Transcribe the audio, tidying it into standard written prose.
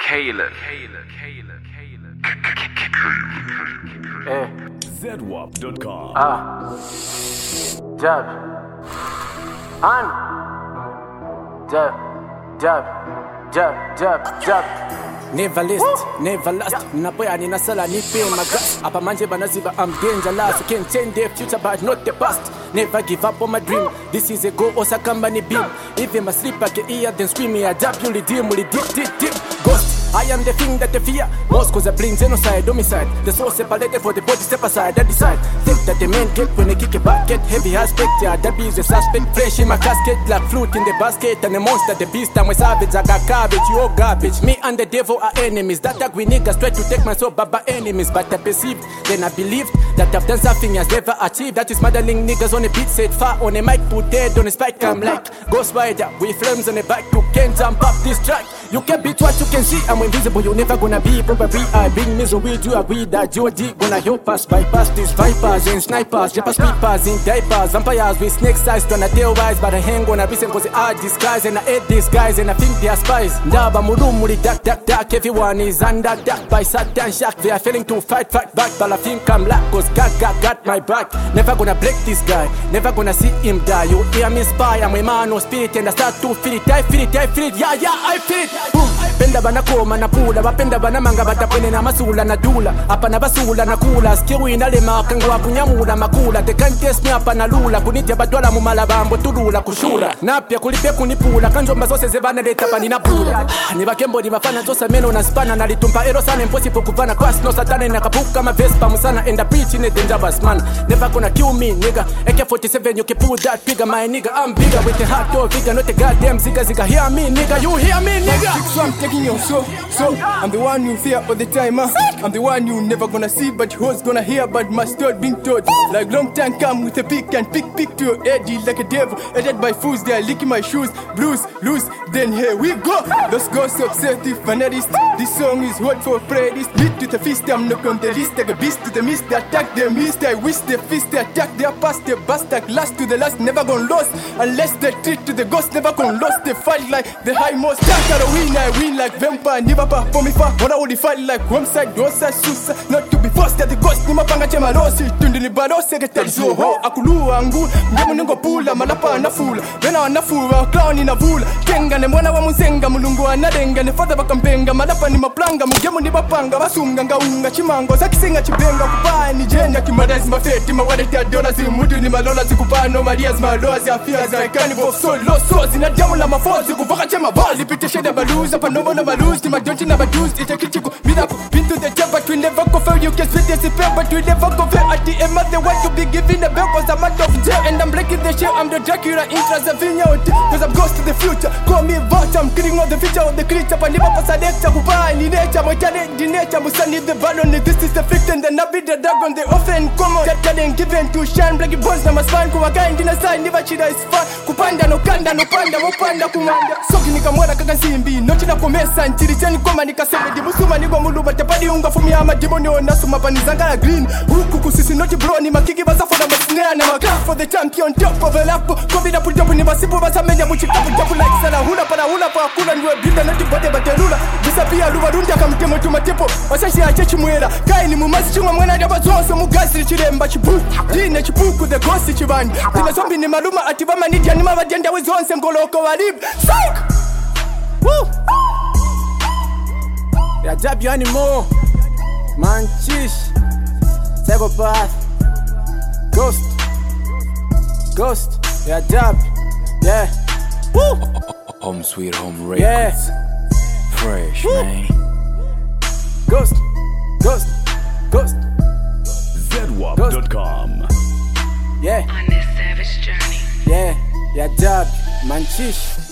ZWAP.com. Jab. And jab, jab, jab, jab, jab. Never list, never last. Napoya ni nasala ni pay my gas. Apa manje banaziba, I'm dangerous. You can't change the future but not the past. Never give up on my dream. This is a go osakamba ni beam. Even my sleep I can hear then screaming. I jab you redeem, dip. Ghost. I am the thing that they fear most cause I bring genocide, homicide. The soul separated for the body step aside. I decide, think that the men get when they kick a back. Get heavy aspect, yeah, that be the suspect. Fresh in my casket, like fruit in the basket. And the monster, the beast, I'm a savage. I got garbage, you all garbage. Me and the devil are enemies. That we niggas try to take my soul, baba enemies. But I perceived, then I believed that I've done something has never achieved. That is modeling niggas on the beat, set far on the mic, put dead on the spike. I'm like Ghost Rider with flames on the back. You can't jump up this track. You can't beat what you can see. I'm invisible, you're never gonna be. Probably I bring misery. Do you agree that G.O.D. gonna help us bypass these vipers and snipers, Japanese peepers in diapers, vampires with snake eyes, tryna tell wise, but I hang on a reason cause they are disguised and I hate these guys and I think they are spies. Ndaba murumuri dark, everyone is under dark by Satan Shack. They are failing to fight back, but I think I'm luck cause God got my back. Never gonna break this guy, never gonna see him die. You hear me spy, I'm a man of spirit and I start to feel it, I feel it, yeah, I feel it. Boom. Penda bana koma na pula, bapenda bana manga batapene na masula na dula. Apa na basula na kula, skiwi na lema kangwa kunyamula makula. They can't test me apa na lula, kunite badwala mu malabambo tulula kushura. Napya kulipe kunipula, kanjomba zose zebana leta pani na pula. Ni bakembo ni bafana zosa meno na spana na litumpa ero sana impossible kuvana kwasi no satane na kapuka mavespa musana and I preach in a dangerous man. Never gonna kill me nigga, AK-47 you can pull that trigger my nigga. I'm bigger with the heart door bigger, not the goddamn zigga. Hear me nigga, you hear me nigga. So I'm taking your so I'm the one you fear all the time, I'm the one you never gonna see but who's gonna hear but my story being told. Like long time come with a pick and pick to your head like a devil, headed by fools. They are licking my shoes, blues, loose, then here we go. Let's go so obsessive fanatist. This song is hot for playlist. Beat to the fist, I'm not on the list. Like a beast to the mist, they attack their mist. I wish their fist, they attack their past, their bust like last to the last, never gonna lose. Unless they treat to the ghost, never gonna lose. They fight like the high most. I win like vampire, never back for me far. When I only fight like one side, one side, susa. Not to be forced at the ghost, ni mapanga chema losi. Tundi ni bado secretary so ho. Akulu angu, ngemu ningo pula, malapa na fula. Vena wana fula, clown ina vula. Kenga ne mwana wa muzenga, mulungu anadenga. Ne fada bakampenga, malapa ni maplanga. Mugemu ni bapanga, basunga ngaunga. Chimango, zakisinga chipenga. Kupaa ni jenga, kimadazi mafeti. Mawadeti ya dola zi mudu ni malola. Zikupaa no marias maloa zi afia zi aikani. Bofso loso, zina diamu la mafozi. Kuvaka chema bali, pite shede baluza. Panomo na maluz, ni madonji na baduz. Ite kichiku, midaku, been to the top. But we never go fail, you can spit this pair. But we never go fail. At the end of the world, to be giving the bell. Cause I'm out of jail and I'm breaking the shit. I'm the Dracula, Intrasavinia. Cause I'm ghost to the future. Call me boss, I'm killing all the feature of the creature. Paniba pasadeta, kupaa ni nature. Moitane di nature, musani the balloon. This is the fifth and the nabi the dragon. They often come on. That talent given to shine. Blacky bones na maspan. Kuwaka indina sign, never chida is fun. Kupanda no kanda, no panda, wopanda kumanda. Soki nikamwada kaka simbi. Nochi na komesa, ntiri chani koma nikaseme. Dibusuma nigwa muluba, tapadi unga fumi ama jiboni onasuma panizanga la green. Huku kusisi noti bro ni makiki basa for the masnea na maka. For the champion top of the lap. Kobi na pultapu ni masipu basa menya muchikapu tapu like sana. Hula pa akula nwe binda noti bote baterula. Disapia luwa rundia kamtemo tumatepo. Wasashi ya chechi mwela. Kai ni mumasi chunga mwana jaba zonso mugasi chiremba chipu. Dine chipuku the ghost chibani. Dine zombi ni maluma atibama niti anima wajenda wezonse mkoloko walib. Psych! Woo! Ya jab you anymore. Manchish. Psychopath. Ghost. Ya jab. Yeah. Woo! Home sweet home records. Yeah. Fresh, Woo. man. Ghost. ZWAP.com. Yeah. On this savage journey. Yeah. Ya jab. Manchish.